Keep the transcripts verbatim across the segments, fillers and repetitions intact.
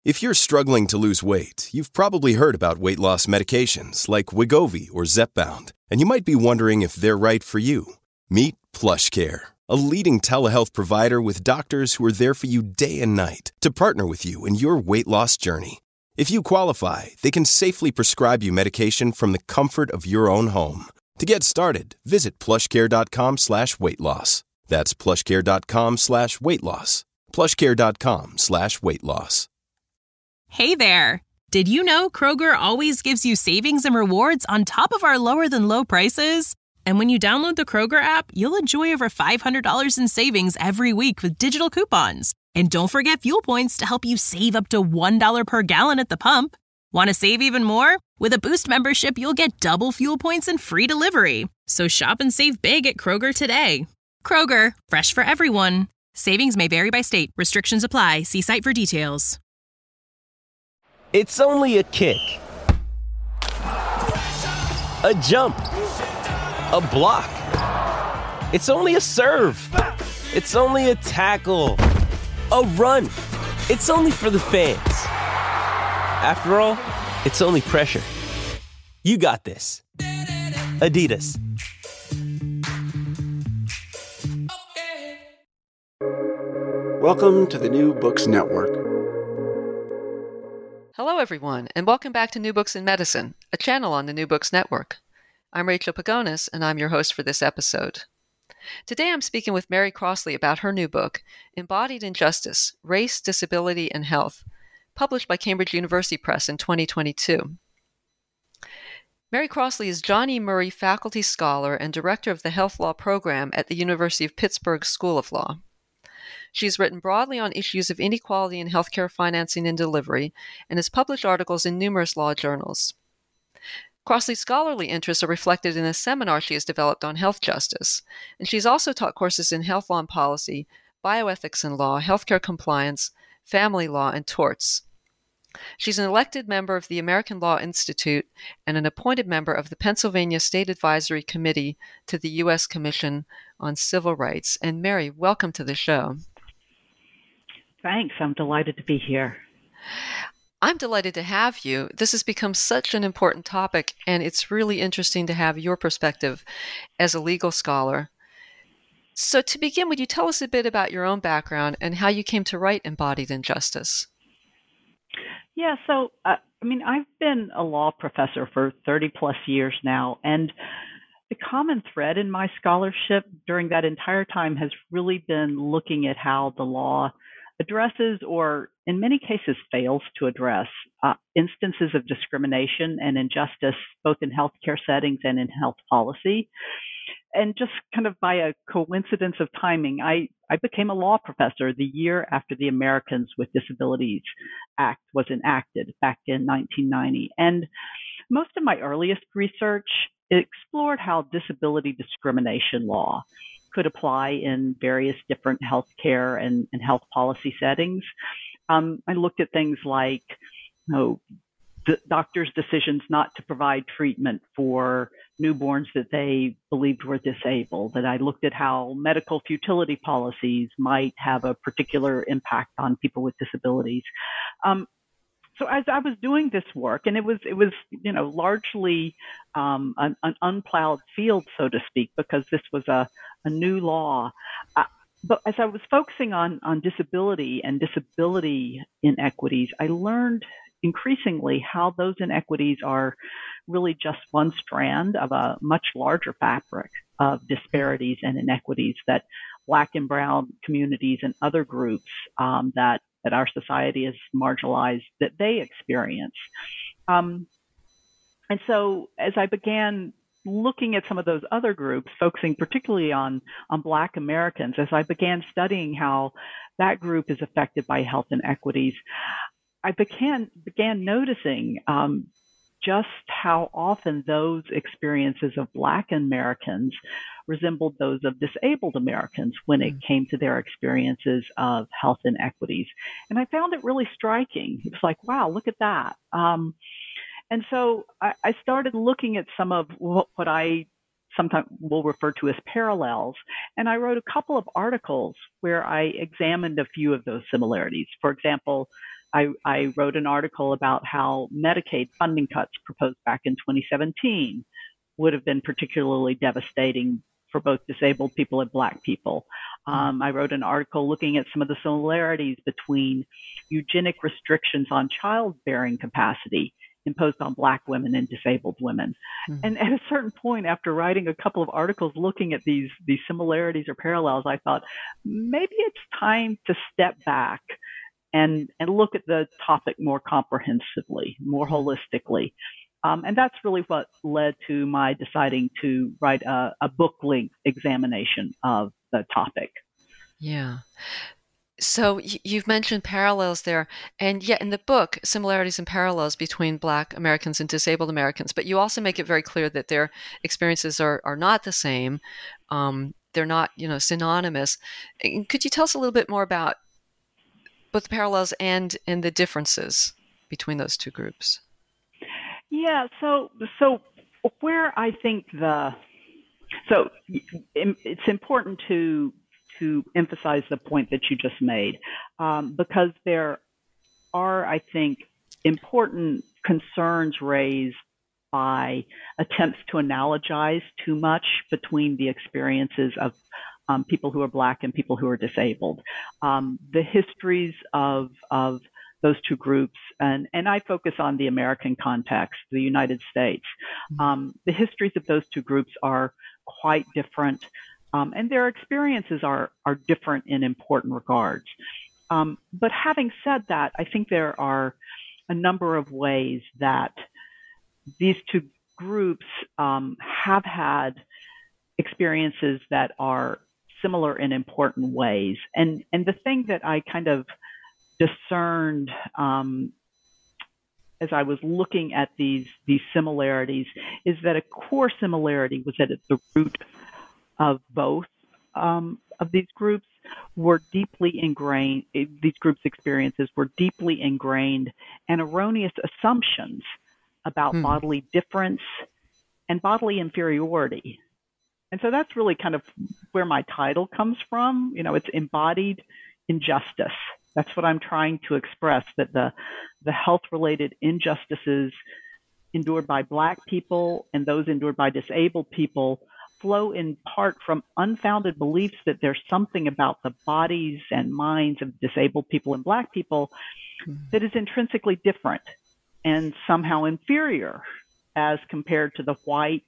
If you're struggling to lose weight, you've probably heard about weight loss medications like Wegovy or Zepbound, and you might be wondering if they're right for you. Meet PlushCare, a leading telehealth provider with doctors who are there for you day and night to partner with you in your weight loss journey. If you qualify, they can safely prescribe you medication from the comfort of your own home. To get started, visit plushcare.com slash weight loss. That's plushcare.com slash weight loss. plushcare.com slash weight loss. Hey there! Did you know Kroger always gives you savings and rewards on top of our lower-than-low prices? And when you download the Kroger app, you'll enjoy over five hundred dollars in savings every week with digital coupons. And don't forget fuel points to help you save up to one dollar per gallon at the pump. Want to save even more? With a Boost membership, you'll get double fuel points and free delivery. So shop and save big at Kroger today. Kroger, fresh for everyone. Savings may vary by state. Restrictions apply. See site for details. It's only a kick, a jump, a block. It's only a serve. It's only a tackle, a run. It's only for the fans. After all, it's only pressure. You got this. Adidas. Welcome to the New Books Network. Hello, everyone, and welcome back to New Books in Medicine, a channel on the New Books Network. I'm Rachel Pagonis, and I'm your host for this episode. Today I'm speaking with Mary Crossley about her new book, Embodied Injustice: Race, Disability, and Health, published by Cambridge University Press in twenty twenty-two. Mary Crossley is John E. Murray Faculty Scholar and Director of the Health Law Program at the University of Pittsburgh School of Law. She's written broadly on issues of inequality in healthcare financing and delivery, and has published articles in numerous law journals. Crossley's scholarly interests are reflected in a seminar she has developed on health justice, and she's also taught courses in health law and policy, bioethics and law, healthcare compliance, family law, and torts. She's an elected member of the American Law Institute and an appointed member of the Pennsylvania State Advisory Committee to the U S Commission on Civil Rights. And Mary, welcome to the show. Thanks. I'm delighted to be here. I'm delighted to have you. This has become such an important topic, and it's really interesting to have your perspective as a legal scholar. So to begin, would you tell us a bit about your own background and how you came to write Embodied Injustice? Yeah, so, uh, I mean, I've been a law professor for thirty plus years now, and the common thread in my scholarship during that entire time has really been looking at how the law addresses, or in many cases fails to address, uh, instances of discrimination and injustice, both in healthcare settings and in health policy. And just kind of by a coincidence of timing, I, I became a law professor the year after the Americans with Disabilities Act was enacted back in nineteen ninety. And most of my earliest research explored how disability discrimination law could apply in various different healthcare and, and health policy settings. Um, I looked at things like, you know, the doctors' decisions not to provide treatment for newborns that they believed were disabled. And I looked at how medical futility policies might have a particular impact on people with disabilities. Um, So as I was doing this work, and it was, it was, you know, largely um, an, an unplowed field, so to speak, because this was a, a new law. Uh, but as I was focusing on, on disability and disability inequities, I learned increasingly how those inequities are really just one strand of a much larger fabric of disparities and inequities that Black and Brown communities and other groups um, that that our society is marginalized, that they experience. Um, and so as I began looking at some of those other groups, focusing particularly on, on Black Americans, as I began studying how that group is affected by health inequities, I began, began noticing um, just how often those experiences of Black Americans resembled those of disabled Americans when it came to their experiences of health inequities. And I found it really striking. It was like, wow, look at that. Um, and so I, I started looking at some of what, what I sometimes will refer to as parallels. And I wrote a couple of articles where I examined a few of those similarities. For example, I, I wrote an article about how Medicaid funding cuts proposed back in twenty seventeen would have been particularly devastating for both disabled people and Black people. Um, I wrote an article looking at some of the similarities between eugenic restrictions on childbearing capacity imposed on Black women and disabled women. Mm-hmm. And at a certain point, after writing a couple of articles looking at these, these similarities or parallels, I thought, maybe it's time to step back and, and look at the topic more comprehensively, more holistically. Um, and that's really what led to my deciding to write a, a book-length examination of the topic. Yeah. So you've mentioned parallels there, and yet in the book, similarities and parallels between Black Americans and disabled Americans, but you also make it very clear that their experiences are, are not the same. Um, they're not, you know, synonymous. Could you tell us a little bit more about both the parallels and, and the differences between those two groups? Yeah, so so where I think the so it's important to to emphasize the point that you just made, um, because there are, I think, important concerns raised by attempts to analogize too much between the experiences of um, people who are Black and people who are disabled. Um, the histories of of those two groups, and, and I focus on the American context, the United States. Um, the histories of those two groups are quite different. Um, and their experiences are, are different in important regards. Um, but having said that, I think there are a number of ways that these two groups um, have had experiences that are similar in important ways. And, and the thing that I kind of discerned um, as I was looking at these, these similarities is that a core similarity was that at the root of both um, of these groups were deeply ingrained, these groups' experiences were deeply ingrained and erroneous assumptions about hmm. bodily difference and bodily inferiority. And so that's really kind of where my title comes from. You know, it's embodied injustice. That's what I'm trying to express, that the, the health-related injustices endured by Black people and those endured by disabled people flow in part from unfounded beliefs that there's something about the bodies and minds of disabled people and Black people that is intrinsically different and somehow inferior as compared to the white,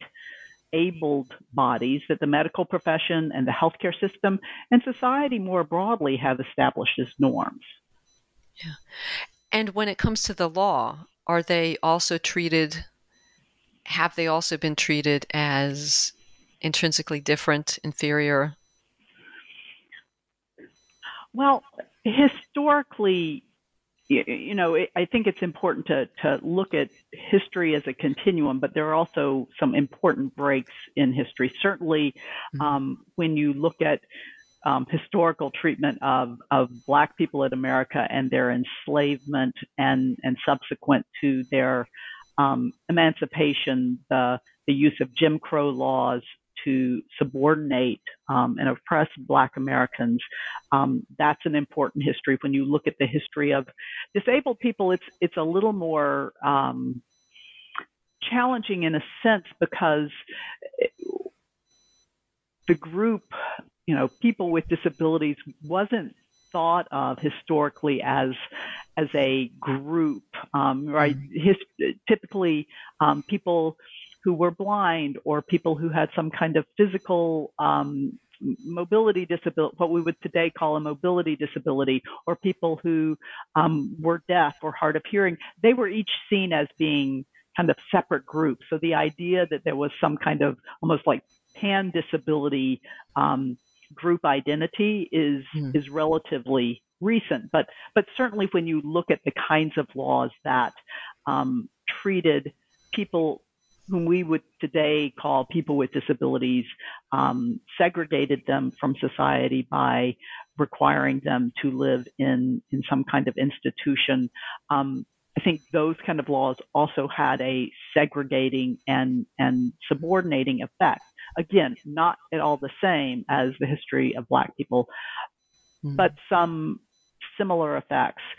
abled bodies that the medical profession and the healthcare system and society more broadly have established as norms. Yeah. And when it comes to the law, are they also treated, have they also been treated as intrinsically different, inferior? Well, historically, you know, I think it's important to, to look at history as a continuum, but there are also some important breaks in history. Certainly, mm-hmm. um, when you look at um, historical treatment of, of Black people in America and their enslavement and, and subsequent to their um, emancipation, the, the use of Jim Crow laws to subordinate um, and oppress Black Americans. Um, that's an important history. When you look at the history of disabled people, it's it's a little more um, challenging in a sense because it, the group, you know, people with disabilities wasn't thought of historically as as a group, um, right? His, typically, um, people who were blind or people who had some kind of physical um, mobility disability, what we would today call a mobility disability, or people who um, were deaf or hard of hearing, they were each seen as being kind of separate groups. So the idea that there was some kind of almost like pan-disability um, group identity is mm. is relatively recent. But but certainly when you look at the kinds of laws that um, treated people whom we would today call people with disabilities, um, segregated them from society by requiring them to live in, in some kind of institution. Um, I think those kind of laws also had a segregating and, and subordinating effect. Again, not at all the same as the history of Black people, mm-hmm. but some similar effects.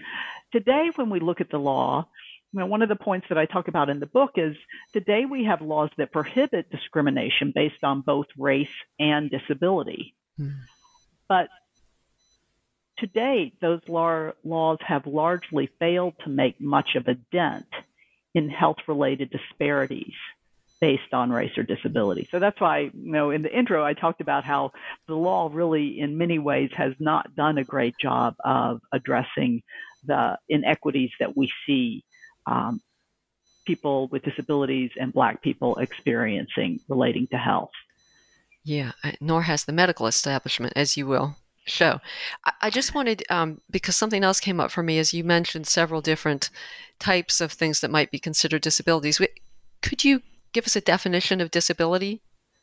today, when we look at the law, you know, one of the points that I talk about in the book is today we have laws that prohibit discrimination based on both race and disability. Mm. But to date, those law, laws have largely failed to make much of a dent in health-related disparities based on race or disability. So that's why, you know, in the intro, I talked about how the law really, in many ways, has not done a great job of addressing the inequities that we see um, people with disabilities and Black people experiencing relating to health. Yeah, nor has the medical establishment, as you will show. I, I just wanted, um, because something else came up for me, as you mentioned several different types of things that might be considered disabilities. Could you give us a definition of disability?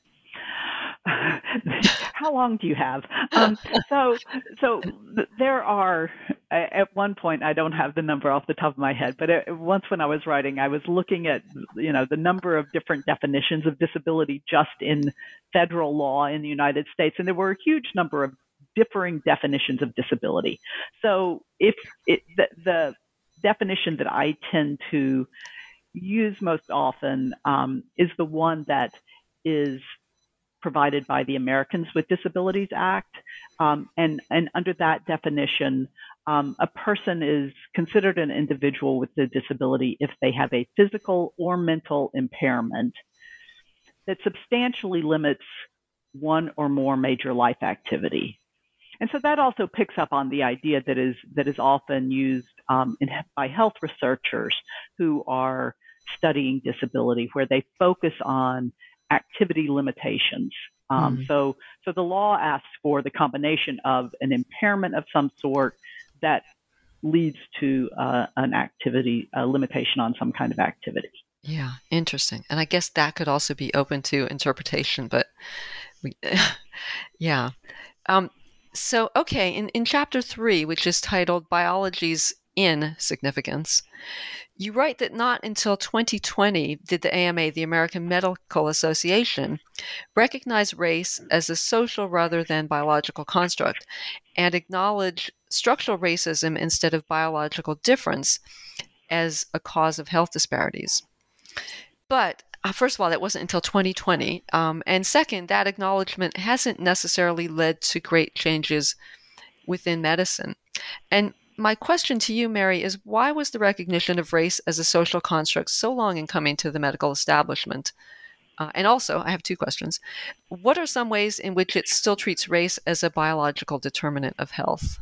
How long do you have? Um, so, so there are, at one point, I don't have the number off the top of my head, but it, once when I was writing, I was looking at, you know, the number of different definitions of disability just in federal law in the United States. And there were a huge number of differing definitions of disability. So if it, the, the definition that I tend to use most often um, is the one that is provided by the Americans with Disabilities Act. Um, and, and under that definition, um, a person is considered an individual with a disability if they have a physical or mental impairment that substantially limits one or more major life activity. And so that also picks up on the idea that is that is often used um, in, by health researchers who are studying disability, where they focus on activity limitations. Um, mm-hmm. So, so the law asks for the combination of an impairment of some sort that leads to uh, an activity, a limitation on some kind of activity. Yeah, interesting. And I guess that could also be open to interpretation, but we, yeah. Um, so, okay, in, in chapter three, which is titled Biology's Insignificance, you write that not until twenty twenty did the A M A, the American Medical Association, recognize race as a social rather than biological construct and acknowledge structural racism instead of biological difference as a cause of health disparities. But uh, first of all, that wasn't until twenty twenty. Um, and second, that acknowledgement hasn't necessarily led to great changes within medicine. And my question to you, Mary, is why was the recognition of race as a social construct so long in coming to the medical establishment? Uh, and also, I have two questions. What are some ways in which it still treats race as a biological determinant of health?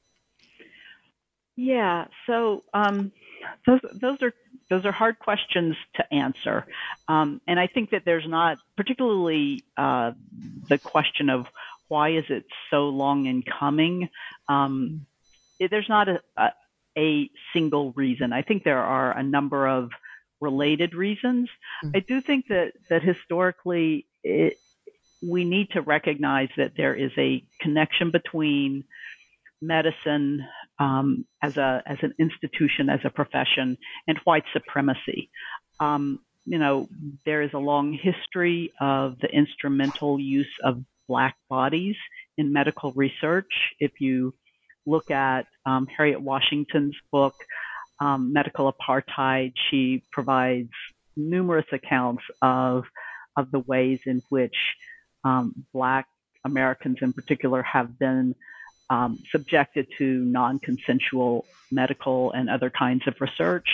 Yeah, so um, those those are those are hard questions to answer, um, and I think that there's not particularly uh, the question of why is it so long in coming. Um, it, there's not a, a a single reason. I think there are a number of related reasons. Mm-hmm. I do think that that historically it, we need to recognize that there is a connection between medicine um, as a as an institution, as a profession, and white supremacy. Um, you know, there is a long history of the instrumental use of Black bodies in medical research. If you look at um, Harriet Washington's book, um, Medical Apartheid, she provides numerous accounts of of the ways in which um, Black Americans in particular have been Um, subjected to non-consensual medical and other kinds of research.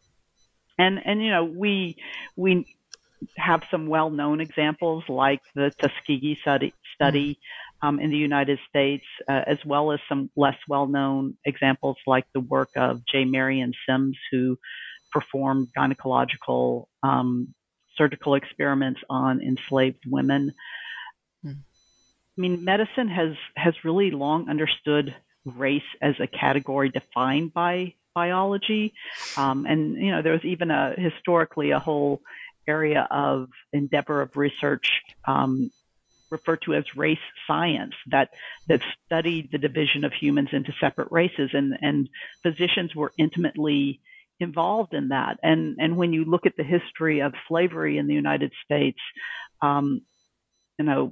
And, and you know, we we have some well-known examples like the Tuskegee study, study um, in the United States, uh, as well as some less well-known examples like the work of J. Marion Sims, who performed gynecological um, surgical experiments on enslaved women. Mm. I mean, medicine has, has really long understood race as a category defined by biology. Um, and, you know, there was even a historically a whole area of endeavor of research um, referred to as race science that that studied the division of humans into separate races. And, and physicians were intimately involved in that. And, and when you look at the history of slavery in the United States, um, you know,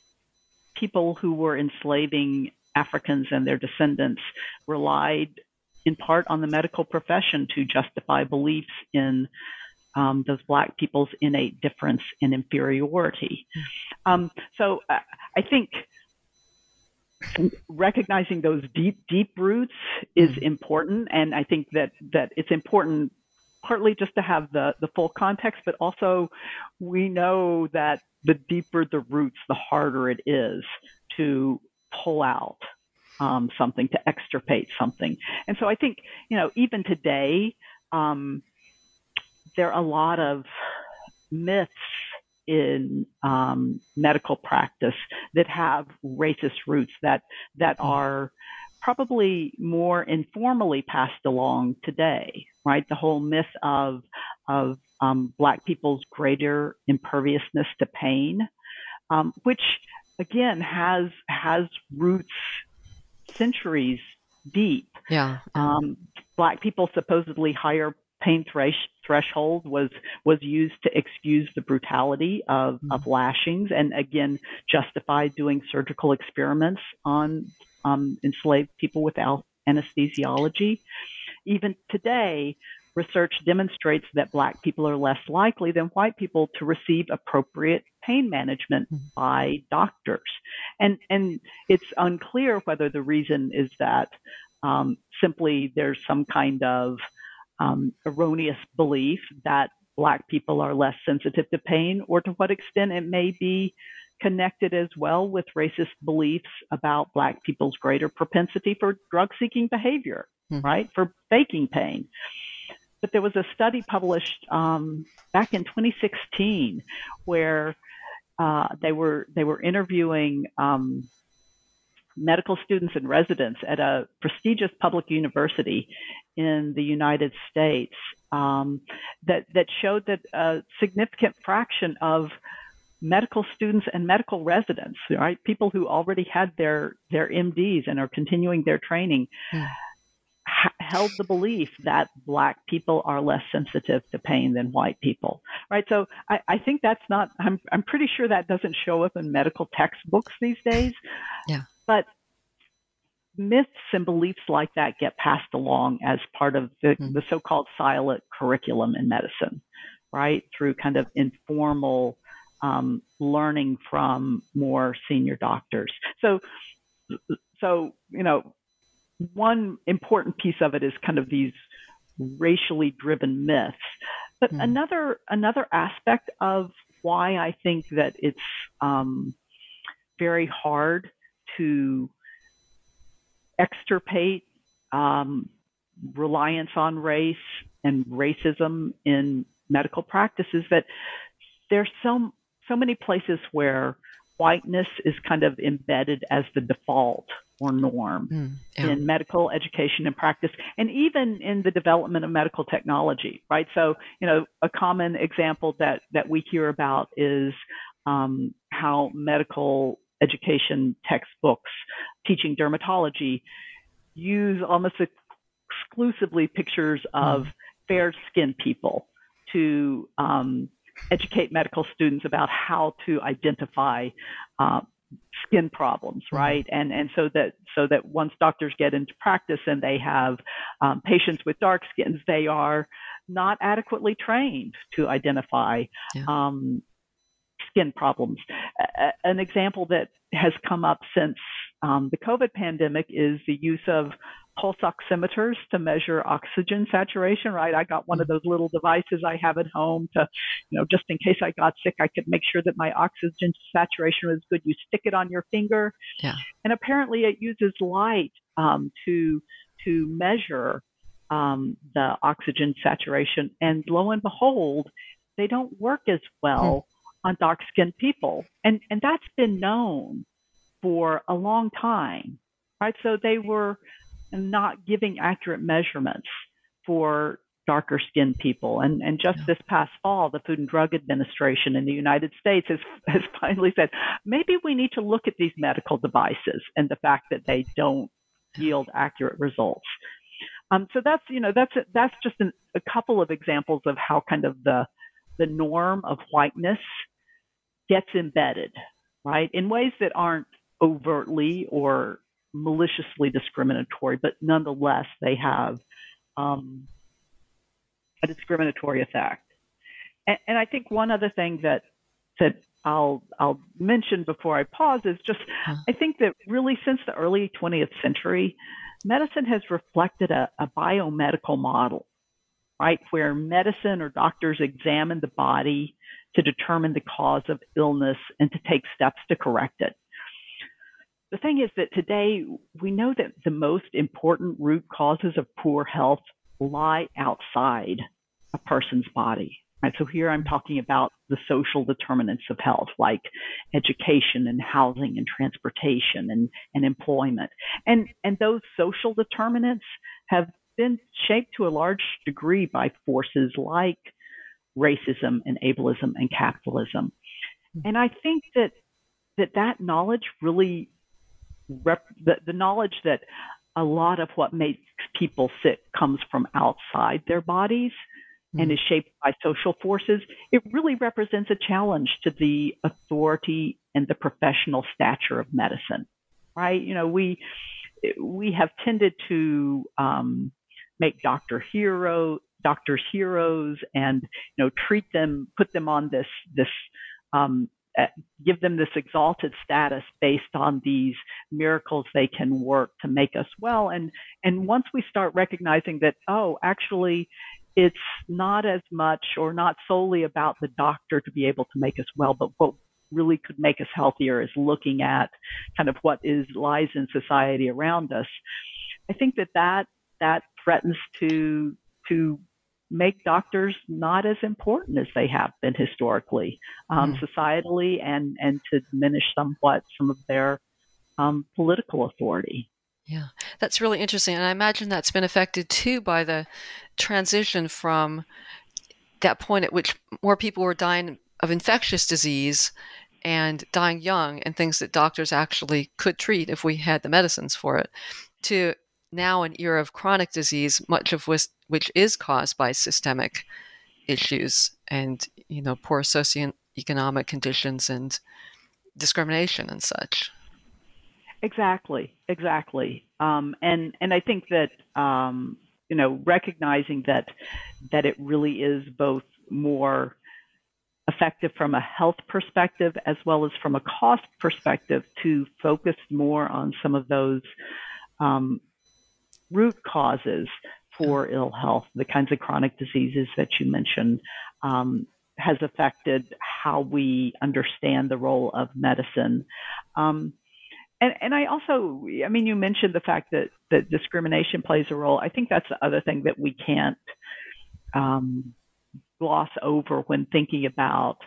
people who were enslaving Africans and their descendants relied in part on the medical profession to justify beliefs in um, those Black people's innate difference and inferiority. Um, so uh, I think recognizing those deep, deep roots is important. And I think that, that it's important partly just to have the, the full context, but also we know that the deeper the roots, the harder it is to pull out um, something, to extirpate something. And so I think, you know, even today, um, there are a lot of myths in um, medical practice that have racist roots that that are probably more informally passed along today, right? The whole myth of of um, Black people's greater imperviousness to pain, um, which again has has roots centuries deep. Yeah. Um, Black people supposedly higher pain thresh, threshold was was used to excuse the brutality of, mm-hmm. of lashings, and again justify doing surgical experiments on um, enslaved people without anesthesiology. Even today, research demonstrates that Black people are less likely than white people to receive appropriate pain management mm-hmm. by doctors, and and it's unclear whether the reason is that um, simply there's some kind of Um, erroneous belief that Black people are less sensitive to pain, or to what extent it may be connected as well with racist beliefs about Black people's greater propensity for drug-seeking behavior, mm-hmm. right, for faking pain. But there was a study published um, back in twenty sixteen where uh, they were they were interviewing um, medical students and residents at a prestigious public university in the United States um, that, that showed that a significant fraction of medical students and medical residents, right, people who already had their, their M Ds and are continuing their training, mm. ha- held the belief that Black people are less sensitive to pain than white people, right? So I, I think that's not, I'm, I'm pretty sure that doesn't show up in medical textbooks these days. Yeah. But myths and beliefs like that get passed along as part of the, mm. the so-called silent curriculum in medicine, right? Through kind of informal um, learning from more senior doctors. So, so, you know, one important piece of it is kind of these racially driven myths. But mm. another, another aspect of why I think that it's um, very hard to extirpate um, reliance on race and racism in medical practice is that there's so, so many places where whiteness is kind of embedded as the default or norm mm, yeah. in medical education and practice, and even in the development of medical technology, right? So, you know, a common example that, that we hear about is um, how medical education textbooks teaching dermatology use almost exclusively pictures of mm. fair-skinned people to um, educate medical students about how to identify uh, skin problems, right? Mm. And and so that so that once doctors get into practice and they have um, patients with dark skins, they are not adequately trained to identify yeah. um, skin problems. Uh, an example that has come up since um, the COVID pandemic is the use of pulse oximeters to measure oxygen saturation, right? I got one of those little devices I have at home to, you know, just in case I got sick, I could make sure that my oxygen saturation was good. You stick it on your finger. Yeah. And apparently it uses light um, to, to measure um, the oxygen saturation. And lo and behold, they don't work as well hmm. on dark-skinned people. And, and that's been known for a long time, right? So they were not giving accurate measurements for darker skinned people. And, and just this past fall, the Food and Drug Administration in the United States has, has finally said, maybe we need to look at these medical devices and the fact that they don't yield accurate results. Um, so that's, you know, that's, that's just an, a couple of examples of how kind of the, the norm of whiteness gets embedded, right, in ways that aren't overtly or maliciously discriminatory, but nonetheless they have um, a discriminatory effect. And, and I think one other thing that that I'll I'll mention before I pause is just I think that really since the early twentieth century, medicine has reflected a, a biomedical model, right, where medicine or doctors examine the body to determine the cause of illness and to take steps to correct it. The thing is that today we know that the most important root causes of poor health lie outside a person's body. Right, so here I'm talking about the social determinants of health, like education and housing and transportation and, and employment. And, and those social determinants have been shaped to a large degree by forces like racism and ableism and capitalism. And I think that that, that knowledge really, rep, the, the knowledge that a lot of what makes people sick comes from outside their bodies and is shaped by social forces, it really represents a challenge to the authority and the professional stature of medicine, right? You know, we we have tended to um, make doctor hero doctors heroes and you know treat them, put them on this this um, uh, give them this exalted status based on these miracles they can work to make us well. And and once we start recognizing that, oh, actually, it's not as much or not solely about the doctor to be able to make us well, but what really could make us healthier is looking at kind of what is lies in society around us. I think that that, that threatens to, to make doctors not as important as they have been historically, um, mm. societally, and, and to diminish somewhat some of their um, political authority. Yeah, that's really interesting. And I imagine that's been affected too by the transition from that point at which more people were dying of infectious disease and dying young and things that doctors actually could treat if we had the medicines for it, to now an era of chronic disease, much of which, which is caused by systemic issues and, you know, poor socioeconomic conditions and discrimination and such. Exactly, exactly. Um, and, and I think that, um, you know, recognizing that, that it really is both more effective from a health perspective as well as from a cost perspective to focus more on some of those um, root causes for ill health, the kinds of chronic diseases that you mentioned, um, has affected how we understand the role of medicine. Um, And, and I also, I mean, you mentioned the fact that, that discrimination plays a role. I think that's the other thing that we can't um, gloss over when thinking about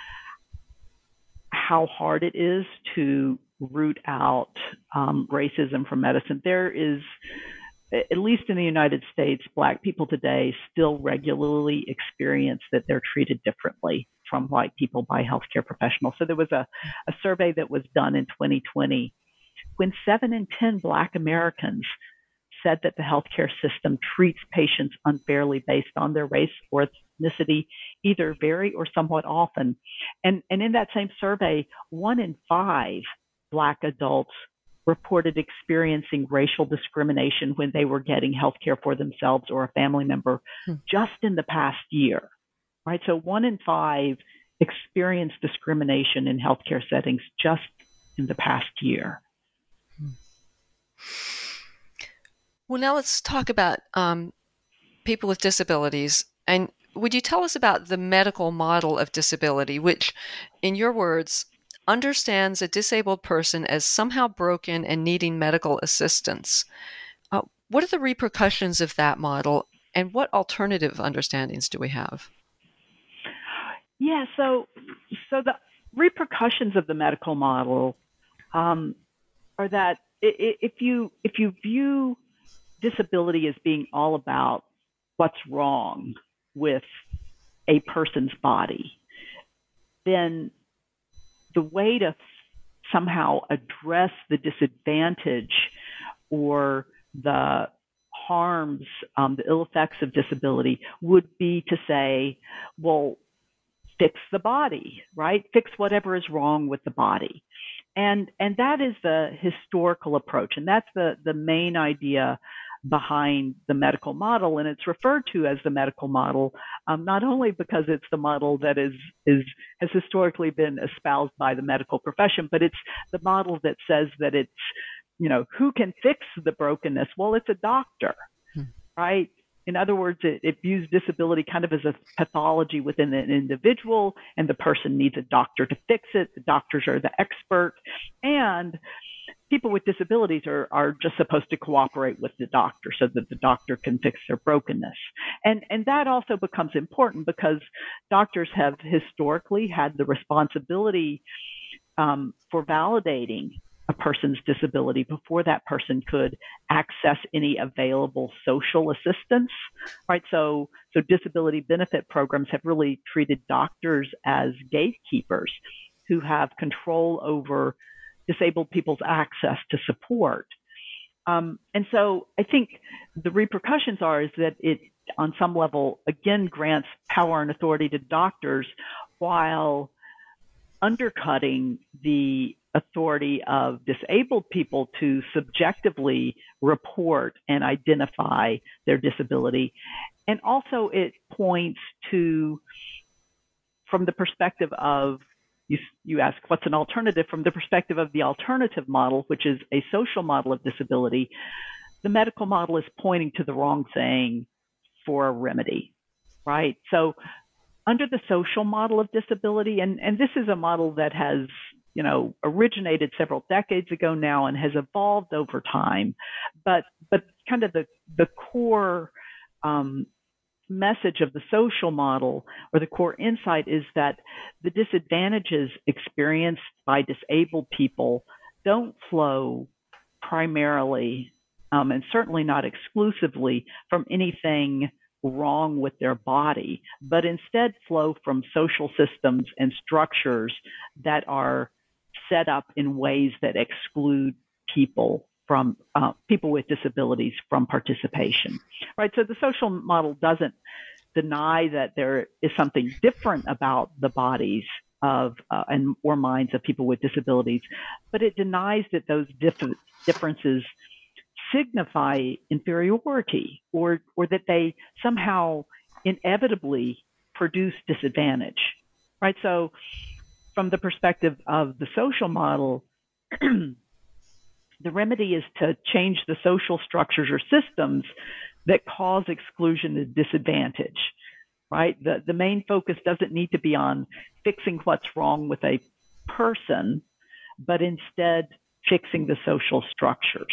how hard it is to root out um, racism from medicine. There is, at least in the United States, Black people today still regularly experience that they're treated differently from white people by healthcare professionals. So there was a, a survey that was done in twenty twenty when seven in ten Black Americans said that the healthcare system treats patients unfairly based on their race or ethnicity, either very or somewhat often. And, and in that same survey, one in five Black adults reported experiencing racial discrimination when they were getting healthcare for themselves or a family member hmm. just in the past year, right? So one in five experienced discrimination in healthcare settings just in the past year. Well, now let's talk about um, people with disabilities. And would you tell us about the medical model of disability, which, in your words, understands a disabled person as somehow broken and needing medical assistance? Uh, what are the repercussions of that model, and what alternative understandings do we have? Yeah, so so the repercussions of the medical model um, are that if you if you view disability as being all about what's wrong with a person's body, then the way to somehow address the disadvantage or the harms, um, the ill effects of disability would be to say, well, fix the body, right? Fix whatever is wrong with the body. and and that is the historical approach, and that's the the main idea behind the medical model, and it's referred to as the medical model, um, not only because it's the model that is is has historically been espoused by the medical profession, but it's the model that says that it's, you know, who can fix the brokenness? Well, it's a doctor, hmm. right? In other words, it, it views disability kind of as a pathology within an individual, and the person needs a doctor to fix it. The doctors are the expert, and people with disabilities are, are just supposed to cooperate with the doctor so that the doctor can fix their brokenness. And, and that also becomes important because doctors have historically had the responsibility um, for validating a person's disability before that person could access any available social assistance, right? So, so disability benefit programs have really treated doctors as gatekeepers who have control over disabled people's access to support. Um, and so I think the repercussions are is that it, on some level, again, grants power and authority to doctors while undercutting the authority of disabled people to subjectively report and identify their disability. And also it points to, from the perspective of, you, you ask what's an alternative, from the perspective of the alternative model, which is a social model of disability, the medical model is pointing to the wrong thing for a remedy, right? So under the social model of disability, and, and this is a model that has, you know, originated several decades ago now and has evolved over time, but but kind of the the core um, message of the social model, or the core insight, is that the disadvantages experienced by disabled people don't flow primarily, um, and certainly not exclusively, from anything wrong with their body, but instead flow from social systems and structures that are set up in ways that exclude people from uh, people with disabilities from participation, right? So the social model doesn't deny that there is something different about the bodies of uh, and or minds of people with disabilities, but it denies that those diff- differences signify inferiority, or or that they somehow inevitably produce disadvantage, right? So from the perspective of the social model, the remedy is to change the social structures or systems that cause exclusion and disadvantage, right? The, the main focus doesn't need to be on fixing what's wrong with a person, but instead fixing the social structures.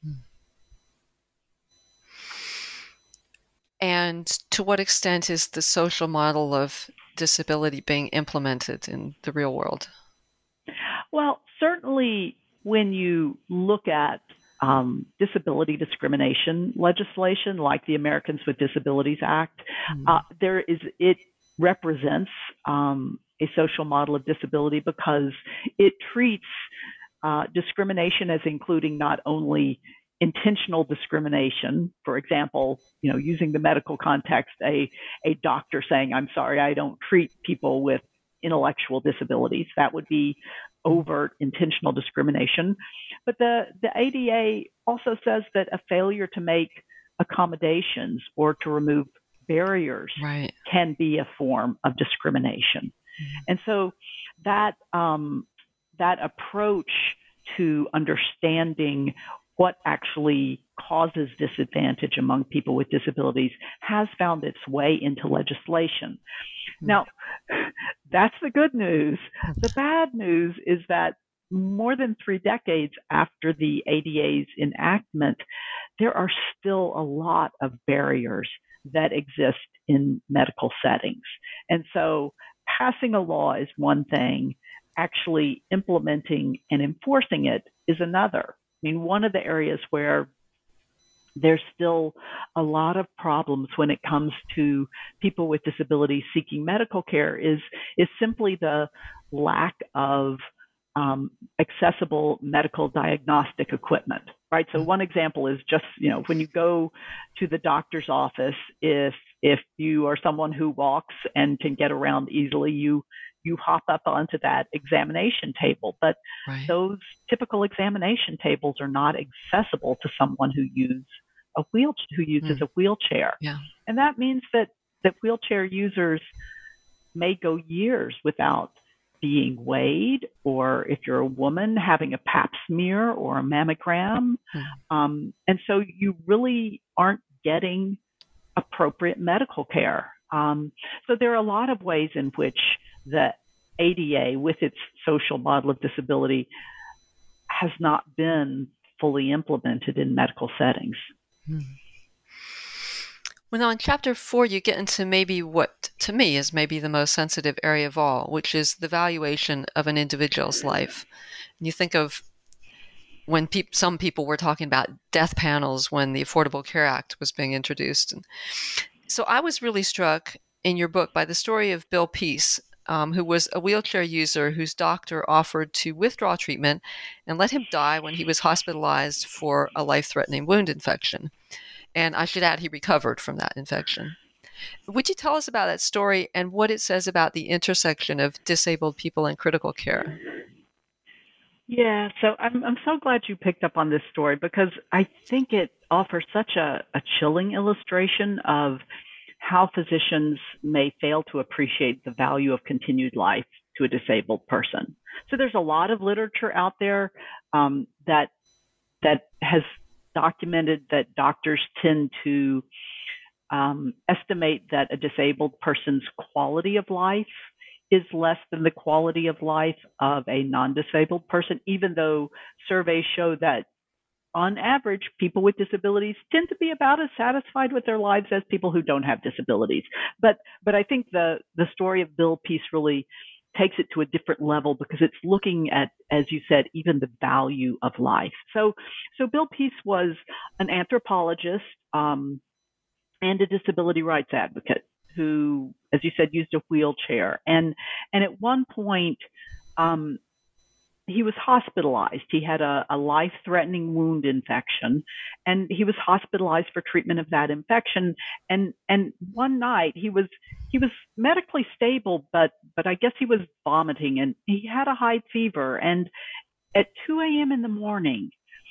And to what extent is the social model of disability being implemented in the real world? Well, certainly when you look at um, disability discrimination legislation, like the Americans with Disabilities Act, mm-hmm. uh, there is it represents um, a social model of disability because it treats uh, discrimination as including not only intentional discrimination, for example, you know, using the medical context, a, a doctor saying, I'm sorry, I don't treat people with intellectual disabilities. That would be overt intentional discrimination. But the, the A D A also says that a failure to make accommodations or to remove barriers right. can be a form of discrimination. Mm-hmm. And so that um, that approach to understanding what actually causes disadvantage among people with disabilities has found its way into legislation. Now, that's the good news. The bad news is that more than three decades after the A D A's enactment, there are still a lot of barriers that exist in medical settings. And so passing a law is one thing, actually implementing and enforcing it is another. I mean, one of the areas where there's still a lot of problems when it comes to people with disabilities seeking medical care is, is simply the lack of um, accessible medical diagnostic equipment, right? So one example is just, you know, when you go to the doctor's office, if if you are someone who walks and can get around easily, you you hop up onto that examination table. But Right. those typical examination tables are not accessible to someone who use a wheel who uses Mm. a wheelchair. Yeah. And that means that that wheelchair users may go years without being weighed, or if you're a woman, having a pap smear or a mammogram. Mm. Um, and so you really aren't getting appropriate medical care. Um, so there are a lot of ways in which the A D A, with its social model of disability, has not been fully implemented in medical settings. Mm. Well, now in chapter four, you get into maybe what, to me, is maybe the most sensitive area of all, which is the valuation of an individual's life. And you think of when pe- some people were talking about death panels when the Affordable Care Act was being introduced. And so I was really struck in your book by the story of Bill Peace, um, who was a wheelchair user whose doctor offered to withdraw treatment and let him die when he was hospitalized for a life-threatening wound infection. And I should add, he recovered from that infection. Would you tell us about that story and what it says about the intersection of disabled people and critical care? Yeah, so I'm I'm so glad you picked up on this story, because I think it offers such a, a chilling illustration of how physicians may fail to appreciate the value of continued life to a disabled person. So there's a lot of literature out there um, that that has documented that doctors tend to um, estimate that a disabled person's quality of life is less than the quality of life of a non-disabled person, even though surveys show that on average, people with disabilities tend to be about as satisfied with their lives as people who don't have disabilities. But but I think the the story of Bill Peace really takes it to a different level, because it's looking at, as you said, even the value of life. So, so Bill Peace was an anthropologist um, and a disability rights advocate who, as you said, used a wheelchair. And and at one point, um, he was hospitalized. He had a, a life-threatening wound infection, and he was hospitalized for treatment of that infection. And and one night he was he was medically stable, but but I guess he was vomiting, and he had a high fever. And at two a.m. in the morning,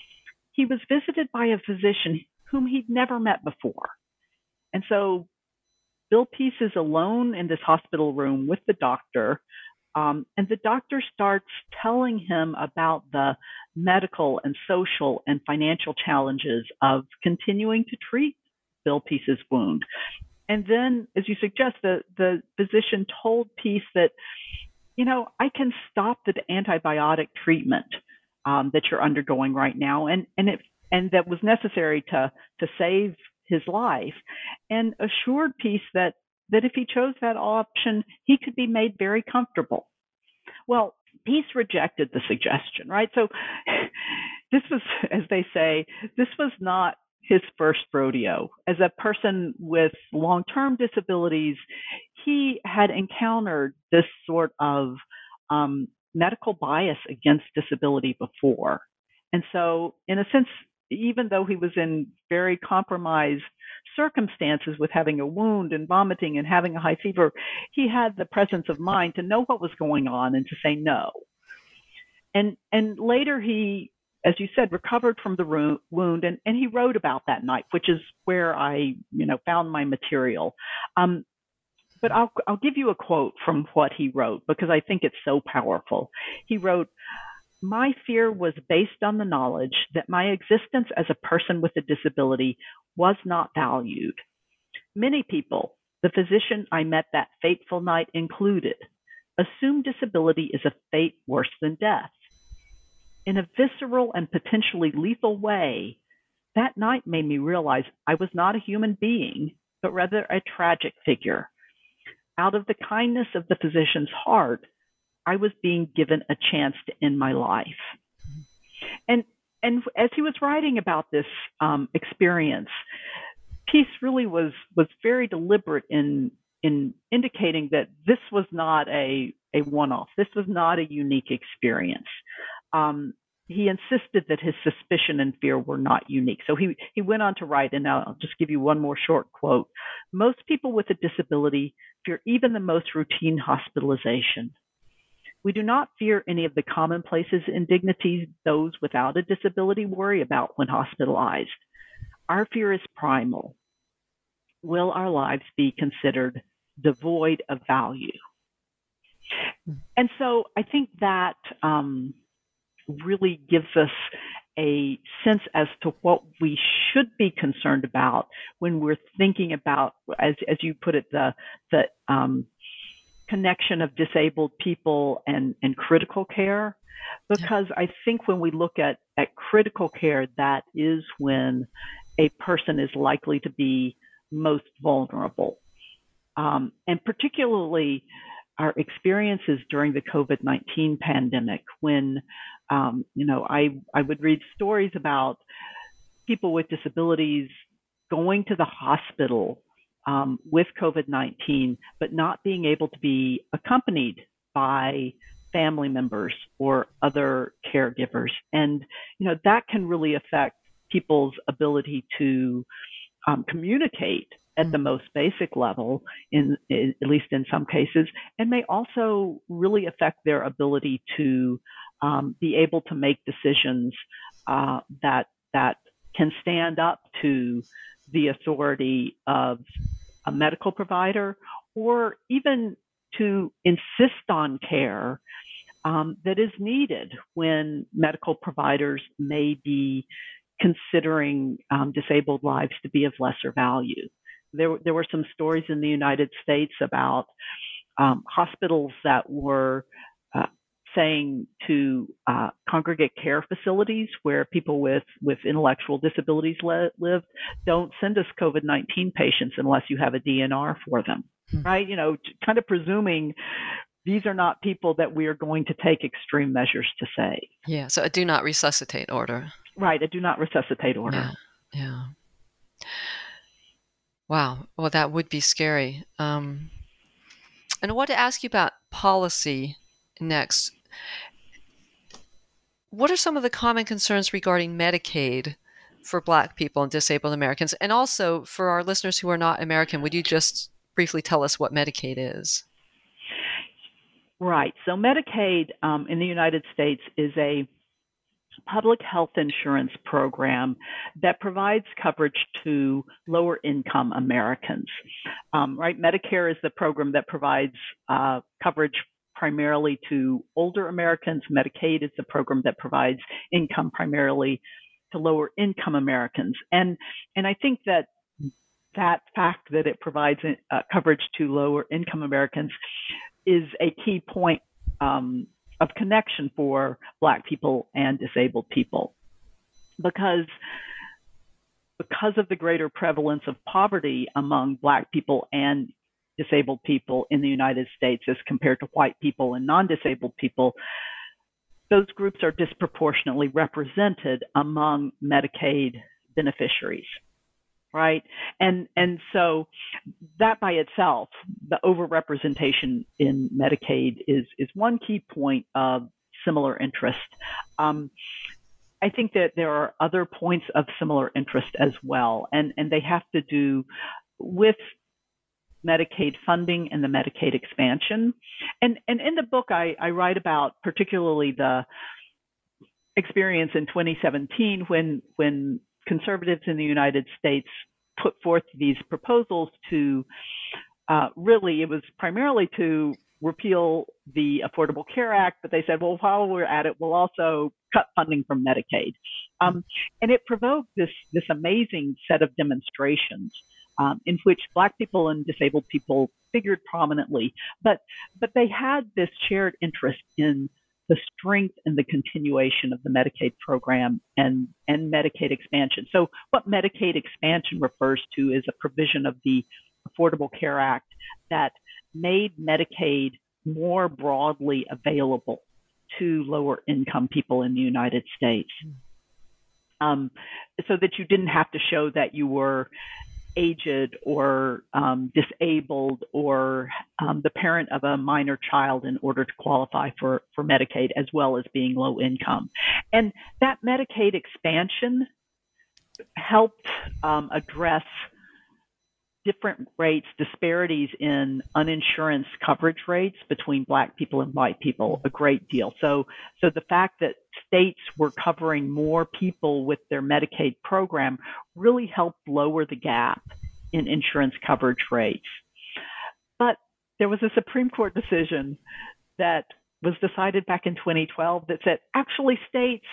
he was visited by a physician whom he'd never met before. And so Bill Peace is alone in this hospital room with the doctor. Um, and the doctor starts telling him about the medical and social and financial challenges of continuing to treat Bill Peace's wound. And then, as you suggest, the, the physician told Peace that, you know, I can stop the antibiotic treatment um, that you're undergoing right now, and and it and that was necessary to to save his life, and assured Peace that that if he chose that option, he could be made very comfortable. Well, Peace rejected the suggestion, right? So this was, as they say, this was not his first rodeo. As a person with long-term disabilities, he had encountered this sort of um, medical bias against disability before. And so, in a sense, even though he was in very compromised circumstances with having a wound and vomiting and having a high fever, he had the presence of mind to know what was going on and to say no. And and later he, as you said, recovered from the ro- wound, and, and he wrote about that night, which is where I, you know, found my material. Um, but I'll I'll give you a quote from what he wrote, because I think it's so powerful. He wrote, "My fear was based on the knowledge that my existence as a person with a disability was not valued. Many people, the physician I met that fateful night included, assume disability is a fate worse than death. In a visceral and potentially lethal way, that night made me realize I was not a human being, but rather a tragic figure. Out of the kindness of the physician's heart, I was being given a chance to end my life." And and as he was writing about this um, experience, Peace really was was very deliberate in in indicating that this was not a a one-off. This was not a unique experience. Um, he insisted that his suspicion and fear were not unique. So he he went on to write, and I'll just give you one more short quote. "Most people with a disability fear even the most routine hospitalization. We do not fear any of the commonplaces indignities those without a disability worry about when hospitalized. Our fear is primal. Will our lives be considered devoid of value? And so I think that um, really gives us a sense as to what we should be concerned about when we're thinking about, as as you put it, the the um, connection of disabled people and, and critical care. Because I think when we look at, at critical care, that is when a person is likely to be most vulnerable. Um, and particularly our experiences during the COVID nineteen pandemic, when, um, you know, I, I would read stories about people with disabilities going to the hospital um, with COVID nineteen, but not being able to be accompanied by family members or other caregivers. And, you know, that can really affect people's ability to um, communicate at the most basic level, in, in at least in some cases, and may also really affect their ability to um, be able to make decisions uh, that that can stand up to the authority of a medical provider, or even to insist on care um, that is needed when medical providers may be considering um, disabled lives to be of lesser value. There, there were some stories in the United States about um, hospitals that were uh, saying to uh, congregate care facilities where people with, with intellectual disabilities le- live, don't send us COVID nineteen patients unless you have a D N R for them, mm-hmm. right? You know, kind of presuming these are not people that we are going to take extreme measures to save. Yeah, so a do not resuscitate order. Right, a do not resuscitate order. Yeah, yeah. Wow. Well, that would be scary. Um, and I want to ask you about policy next. What are some of the common concerns regarding Medicaid for Black people and disabled Americans? And also, for our listeners who are not American, would you just briefly tell us what Medicaid is? Right. So Medicaid um, in the United States is a public health insurance program that provides coverage to lower income Americans. Um, right, Medicare is the program that provides uh, coverage primarily to older Americans. Medicaid is the program that provides income primarily to lower income Americans. And and I think that that fact that it provides uh, coverage to lower income Americans is a key point um, of connection for Black people and disabled people, because because of the greater prevalence of poverty among Black people and disabled people in the United States as compared to white people and non-disabled people, those groups are disproportionately represented among Medicaid beneficiaries. Right. And and so that by itself, the overrepresentation in Medicaid is, is one key point of similar interest. Um, I think that there are other points of similar interest as well, and, and they have to do with Medicaid funding and the Medicaid expansion. And, and in the book, I, I write about particularly the experience in twenty seventeen when when conservatives in the United States put forth these proposals to uh, really, it was primarily to repeal the Affordable Care Act, but they said, well, while we're at it, we'll also cut funding from Medicaid. Um, and it provoked this, this amazing set of demonstrations um, in which Black people and disabled people figured prominently, but, but they had this shared interest in the strength and the continuation of the Medicaid program and, and Medicaid expansion. So what Medicaid expansion refers to is a provision of the Affordable Care Act that made Medicaid more broadly available to lower income people in the United States, um, so that you didn't have to show that you were aged or um, disabled or um, the parent of a minor child in order to qualify for, for Medicaid, as well as being low income. And that Medicaid expansion helped um, address different rates, disparities in uninsurance coverage rates between Black people and white people a great deal. So, so the fact that states were covering more people with their Medicaid program really helped lower the gap in insurance coverage rates. But there was a Supreme Court decision that was decided back in twenty twelve that said, actually, states,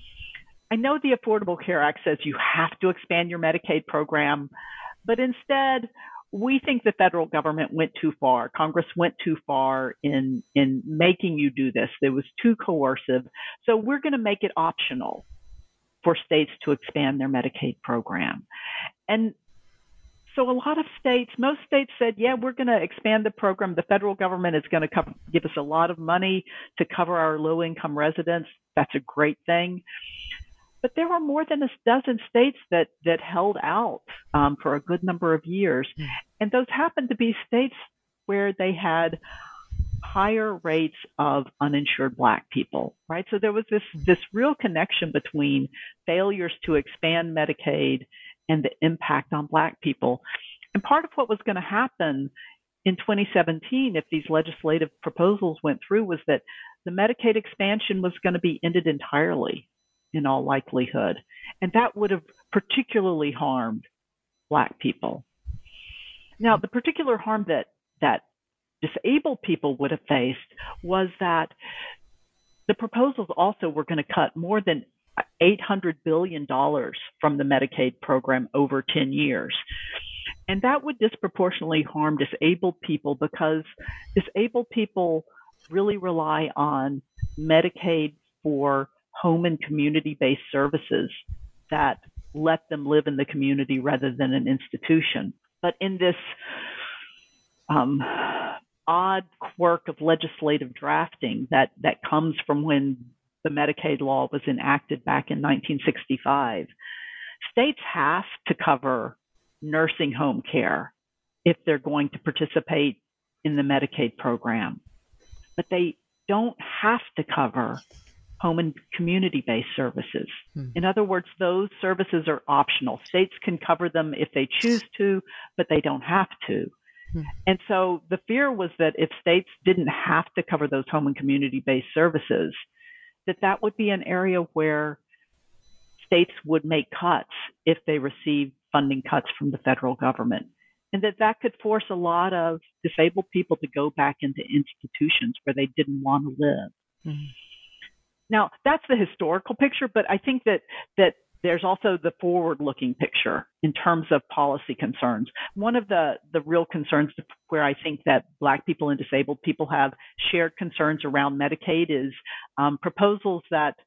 I know the Affordable Care Act says you have to expand your Medicaid program, but instead, we think the federal government went too far. Congress went too far in, in making you do this. It was too coercive. So we're going to make it optional for states to expand their Medicaid program. And so a lot of states, most states said, yeah, we're going to expand the program. The federal government is going to co- give us a lot of money to cover our low-income residents. That's a great thing. But there were more than a dozen states that that held out um, for a good number of years. And those happened to be states where they had higher rates of uninsured Black people, right? So there was this, this real connection between failures to expand Medicaid and the impact on Black people. And part of what was going to happen in twenty seventeen, if these legislative proposals went through, was that the Medicaid expansion was going to be ended entirely, in all likelihood. And that would have particularly harmed Black people. Now, the particular harm that, that disabled people would have faced was that the proposals also were going to cut more than eight hundred billion dollars from the Medicaid program over ten years. And that would disproportionately harm disabled people because disabled people really rely on Medicaid for home and community-based services that let them live in the community rather than an institution. But in this um, odd quirk of legislative drafting that, that comes from when the Medicaid law was enacted back in nineteen sixty-five, states have to cover nursing home care if they're going to participate in the Medicaid program. But they don't have to cover home and community-based services. Hmm. In other words, those services are optional. States can cover them if they choose to, but they don't have to. Hmm. And so the fear was that if states didn't have to cover those home and community-based services, that that would be an area where states would make cuts if they received funding cuts from the federal government. And that that could force a lot of disabled people to go back into institutions where they didn't want to live. Hmm. Now, that's the historical picture, but I think that that there's also the forward-looking picture in terms of policy concerns. One of the, the real concerns where I think that Black people and disabled people have shared concerns around Medicaid is um, proposals that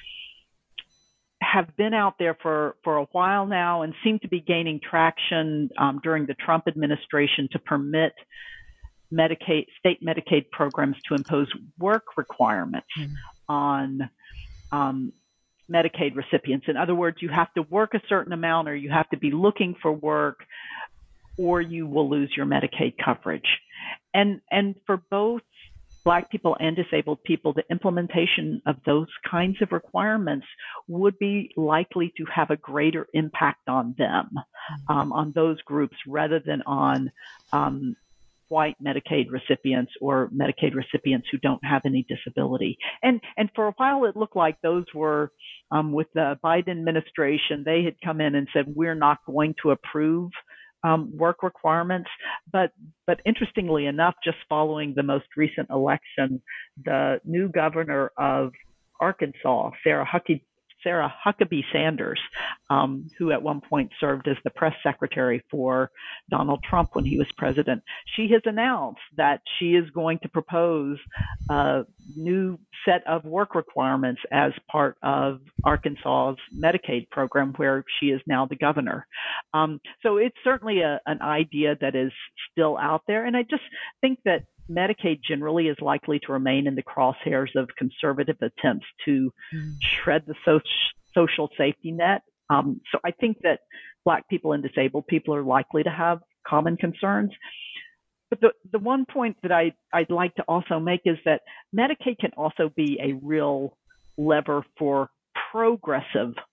have been out there for, for a while now and seem to be gaining traction um, during the Trump administration to permit Medicaid, state Medicaid programs to impose work requirements mm. on um, Medicaid recipients. In other words, you have to work a certain amount or you have to be looking for work or you will lose your Medicaid coverage. And, and for both Black people and disabled people, the implementation of those kinds of requirements would be likely to have a greater impact on them, um, on those groups, rather than on um, white Medicaid recipients or Medicaid recipients who don't have any disability. And and for a while, it looked like those were, um, with the Biden administration, they had come in and said, we're not going to approve um, work requirements. But but interestingly enough, just following the most recent election, the new governor of Arkansas, Sarah Huckabee, Sarah Huckabee Sanders, um, who at one point served as the press secretary for Donald Trump when he was president, she has announced that she is going to propose a new set of work requirements as part of Arkansas's Medicaid program, where she is now the governor. Um, so it's certainly a, an idea that is still out there. And I just think that Medicaid generally is likely to remain in the crosshairs of conservative attempts to mm. shred the so- social safety net. Um, so I think that Black people and disabled people are likely to have common concerns. But the, the one point that I, I'd like to also make is that Medicaid can also be a real lever for progressive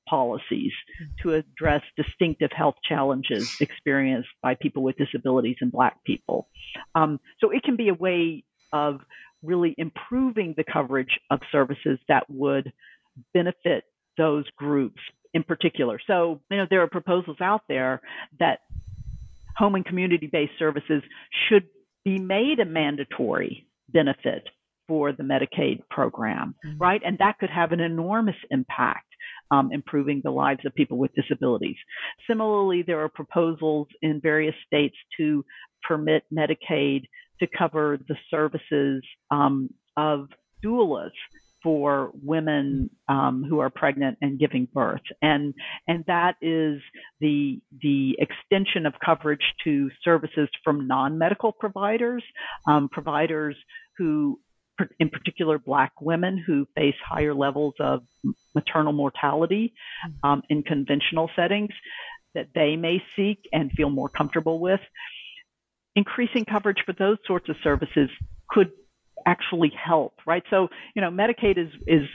policies to address distinctive health challenges experienced by people with disabilities and Black people. Um, so it can be a way of really improving the coverage of services that would benefit those groups in particular. So, you know, there are proposals out there that home and community-based services should be made a mandatory benefit for the Medicaid program, mm-hmm. right? And that could have an enormous impact, um, improving the lives of people with disabilities. Similarly, there are proposals in various states to permit Medicaid to cover the services um, of doulas for women um, who are pregnant and giving birth, and and that is the the extension of coverage to services from non-medical providers, um, providers who, in particular, Black women who face higher levels of maternal mortality um, in conventional settings, that they may seek and feel more comfortable with. Increasing coverage for those sorts of services could actually help, right? So, you know, Medicaid is, is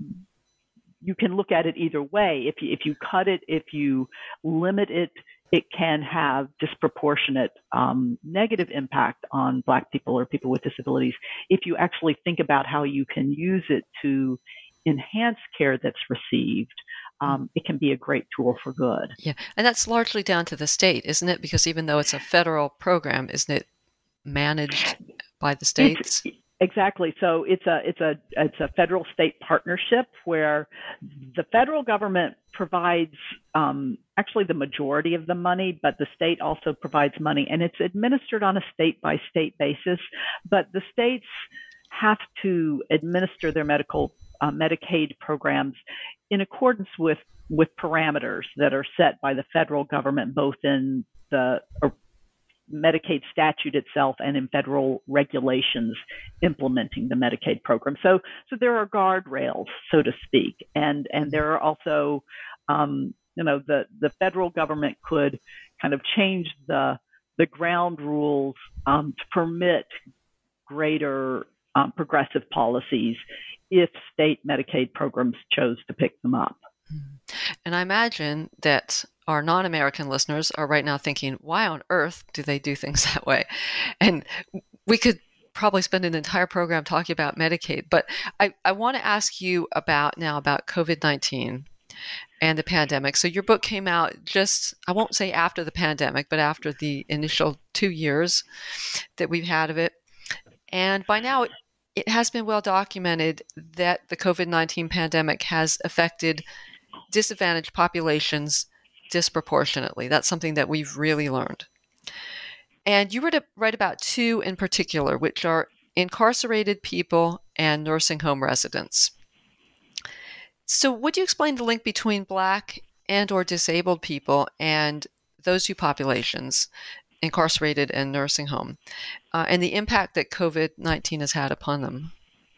you can look at it either way. If you, if you cut it, if you limit it, it can have disproportionate um, negative impact on Black people or people with disabilities. If you actually think about how you can use it to enhance care that's received, um, it can be a great tool for good. Yeah, and that's largely down to the state, isn't it? Because even though it's a federal program, isn't it managed by the states? It's, Exactly. So it's a it's a it's a federal state partnership where the federal government provides um, actually the majority of the money, but the state also provides money, and it's administered on a state by state basis. But the states have to administer their medical uh, Medicaid programs in accordance with with parameters that are set by the federal government, both in the uh, Medicaid statute itself and in federal regulations implementing the Medicaid program. So, so there are guardrails, so to speak, and and there are also, um, you know, the the federal government could kind of change the the ground rules um, to permit greater um, progressive policies if state Medicaid programs chose to pick them up. And I imagine that our non-American listeners are right now thinking, why on earth do they do things that way? And we could probably spend an entire program talking about Medicaid, but I, I want to ask you about now about COVID nineteen and the pandemic. So your book came out just, I won't say after the pandemic, but after the initial two years that we've had of it. And by now, it, it has been well documented that the COVID nineteen pandemic has affected disadvantaged populations disproportionately. That's something that we've really learned. And you were to write about two in particular, which are incarcerated people and nursing home residents. So would you explain the link between Black and or disabled people and those two populations, incarcerated and nursing home, uh, and the impact that COVID nineteen has had upon them?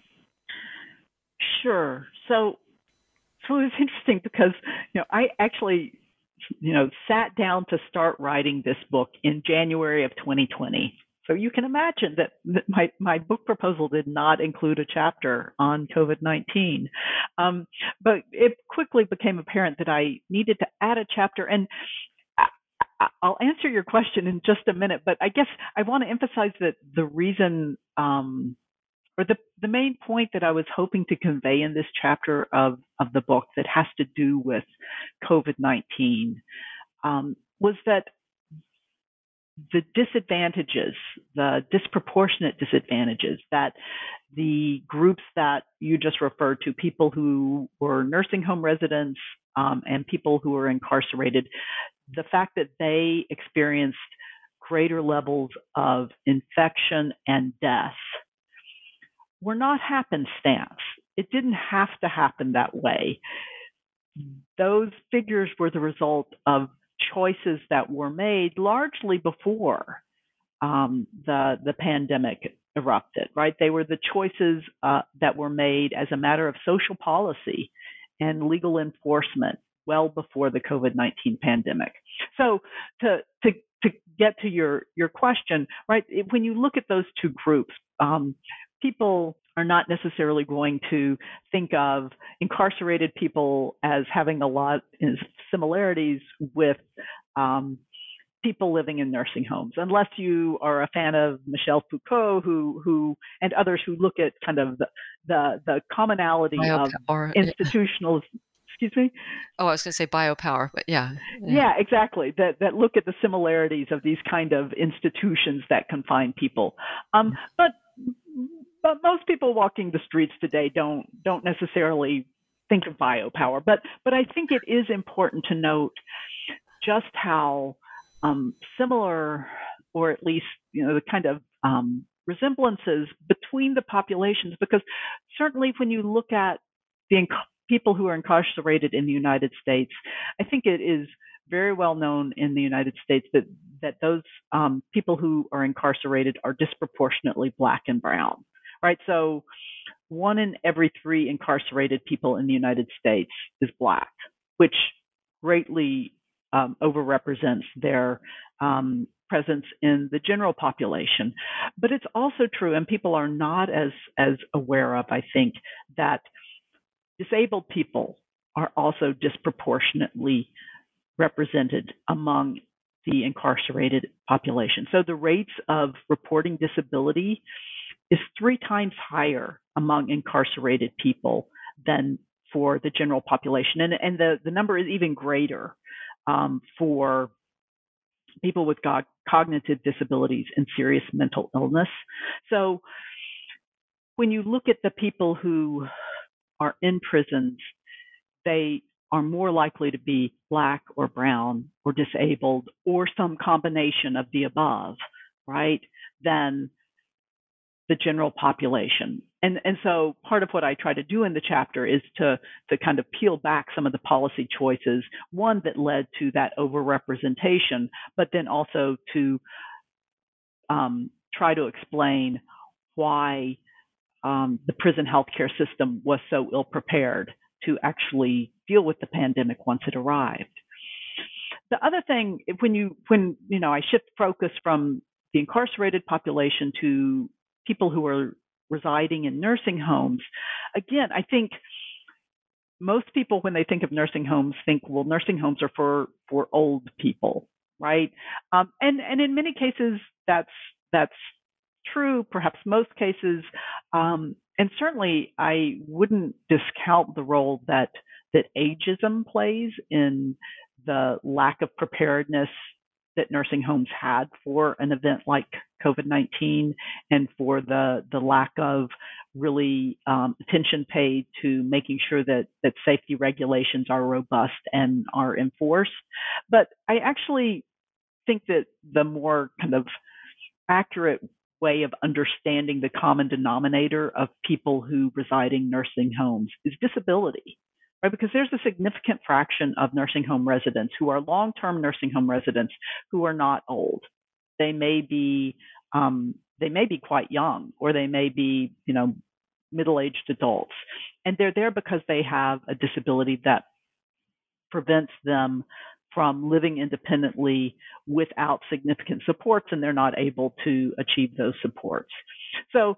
Sure. So, so it was interesting because, you know, I actually you know, sat down to start writing this book in January of twenty twenty. So you can imagine that my, my book proposal did not include a chapter on COVID nineteen. Um, but it quickly became apparent that I needed to add a chapter. And I, I'll answer your question in just a minute, but I guess I want to emphasize that the reason um, or the, the main point that I was hoping to convey in this chapter of, of the book that has to do with COVID nineteen um, was that the disadvantages, the disproportionate disadvantages that the groups that you just referred to, people who were nursing home residents um, and people who were incarcerated, the fact that they experienced greater levels of infection and death were not happenstance. It didn't have to happen that way. Those figures were the result of choices that were made largely before um, the the pandemic erupted, right? They were the choices uh, that were made as a matter of social policy and legal enforcement well before the COVID nineteen pandemic. So to to to get to your your question, right? When you look at those two groups, um, people are not necessarily going to think of incarcerated people as having a lot of similarities with um, people living in nursing homes, unless you are a fan of Michel Foucault, who who and others who look at kind of the the, the commonality Biopower, of institutional. Excuse me? Oh, I was going to say biopower, but yeah. yeah. Yeah, exactly. That that look at the similarities of these kind of institutions that confine people. Um, but but most people walking the streets today don't don't necessarily think of biopower. But but I think it is important to note just how um, similar, or at least you know the kind of um, resemblances between the populations. Because certainly when you look at the inc- people who are incarcerated in the United States, I think it is very well known in the United States that that those um, people who are incarcerated are disproportionately Black and brown, right? So one in every three incarcerated people in the United States is Black, which greatly um, overrepresents their um, presence in the general population. But it's also true, and people are not as as aware of, I think, that disabled people are also disproportionately represented among the incarcerated population. So the rates of reporting disability is three times higher among incarcerated people than for the general population. And, and the, the number is even greater um, for people with co- cognitive disabilities and serious mental illness. So when you look at the people who are in prisons, they are more likely to be Black or brown or disabled or some combination of the above, right, than the general population. And and so part of what I try to do in the chapter is to to kind of peel back some of the policy choices, one that led to that overrepresentation, but then also to um, try to explain why um, the prison healthcare system was so ill prepared to actually deal with the pandemic once it arrived. The other thing, when you when you know I shift focus from the incarcerated population to people who are residing in nursing homes, again, I think most people, when they think of nursing homes, think, well, nursing homes are for for old people, right? Um, and and in many cases, that's that's true. Perhaps most cases. Um, And certainly, I wouldn't discount the role that that ageism plays in the lack of preparedness that nursing homes had for an event like COVID nineteen, and for the the lack of really um, attention paid to making sure that that safety regulations are robust and are enforced. But I actually think that the more kind of accurate way of understanding the common denominator of people who reside in nursing homes is disability, right? Because there's a significant fraction of nursing home residents who are long-term nursing home residents who are not old. They may be um, they may be quite young, or they may be, you know, middle-aged adults, and they're there because they have a disability that prevents them from living independently without significant supports, and they're not able to achieve those supports. So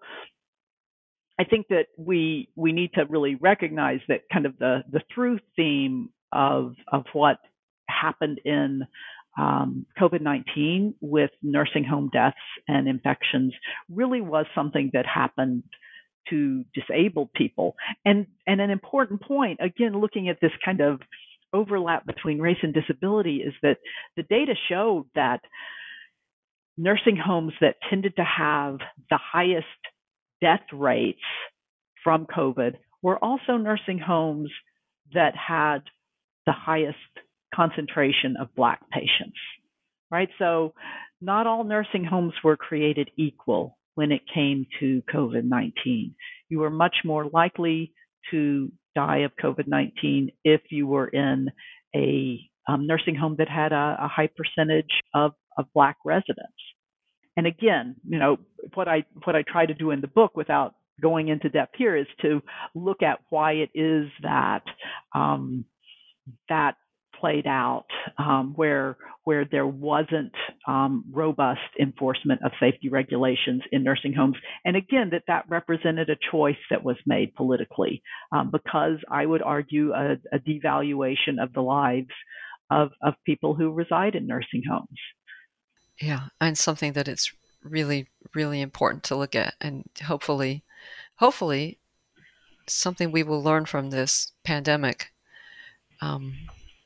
I think that we we need to really recognize that kind of the, the through theme of, of what happened in um, COVID nineteen with nursing home deaths and infections really was something that happened to disabled people. And, and an important point, again, looking at this kind of overlap between race and disability, is that the data showed that nursing homes that tended to have the highest death rates from COVID were also nursing homes that had the highest concentration of Black patients, right? So not all nursing homes were created equal when it came to COVID nineteen. You were much more likely to die of COVID nineteen if you were in a um, nursing home that had a, a high percentage of, of Black residents. And again, you know, what I what I try to do in the book, without going into depth here, is to look at why it is that um, that played out um, where where there wasn't um, robust enforcement of safety regulations in nursing homes, and again that that represented a choice that was made politically, um, because I would argue a, a devaluation of the lives of of people who reside in nursing homes. Yeah, and something that it's really, really important to look at, and hopefully, hopefully, something we will learn from this pandemic. Um,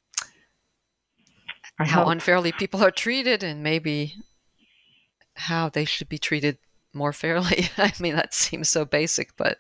how hope. unfairly people are treated, and maybe how they should be treated more fairly. I mean, that seems so basic, but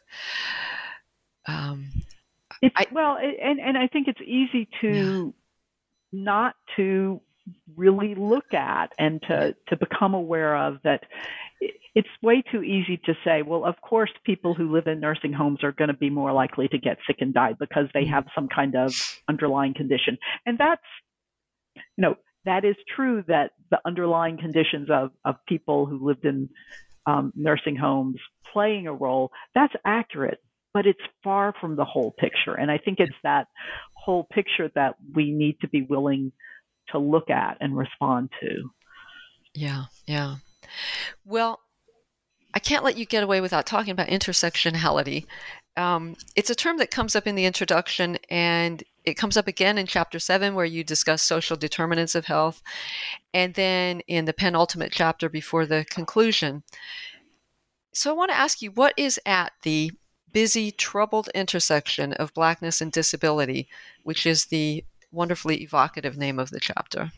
um, it's I, well, and and I think it's easy to yeah. not to really look at and to to become aware of that. It's way too easy to say, well, of course, people who live in nursing homes are going to be more likely to get sick and die because they have some kind of underlying condition. And that's, you know, that is true that the underlying conditions of, of people who lived in um, nursing homes playing a role, that's accurate, but it's far from the whole picture. And I think it's that whole picture that we need to be willing to look at and respond to. Yeah, yeah. Well, I can't let you get away without talking about intersectionality. Um, it's a term that comes up in the introduction, and it comes up again in chapter seven, where you discuss social determinants of health, and then in the penultimate chapter before the conclusion. So I want to ask you, what is at the busy, troubled intersection of Blackness and disability, which is the wonderfully evocative name of the chapter?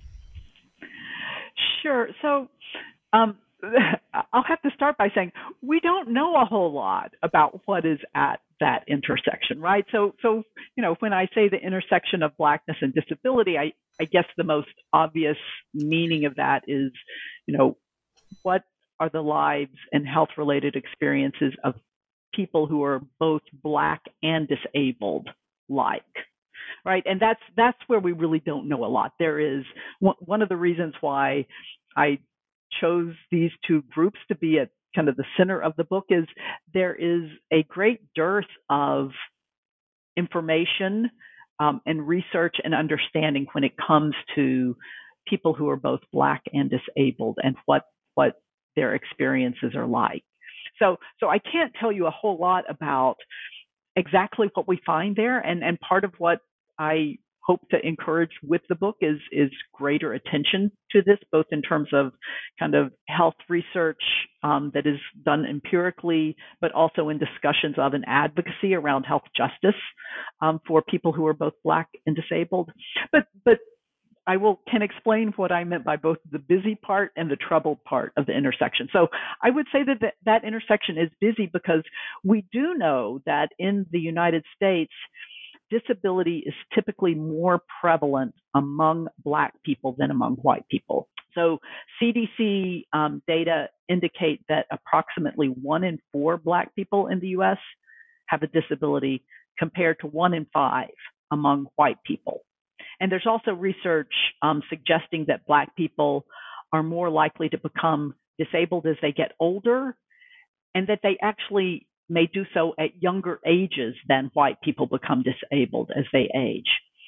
Sure. So, um, I'll have to start by saying we don't know a whole lot about what is at that intersection, right? So, so you know, when I say the intersection of Blackness and disability, I, I guess the most obvious meaning of that is, you know, what are the lives and health-related experiences of people who are both Black and disabled like? Right, and that's that's where we really don't know a lot. There is one of the reasons why I chose these two groups to be at kind of the center of the book is there is a great dearth of information um, and research and understanding when it comes to people who are both Black and disabled and what what their experiences are like. So so I can't tell you a whole lot about exactly what we find there, and and part of what I hope to encourage with the book is is greater attention to this, both in terms of kind of health research um, that is done empirically, but also in discussions of an advocacy around health justice um, for people who are both Black and disabled. But but I will can explain what I meant by both the busy part and the troubled part of the intersection. So I would say that th- that intersection is busy because we do know that in the United States, disability is typically more prevalent among Black people than among white people. So C D C um, data indicate that approximately one in four Black people in the U S have a disability compared to one in five among white people. And there's also research um, suggesting that Black people are more likely to become disabled as they get older, and that they actually may do so at younger ages than white people become disabled as they age.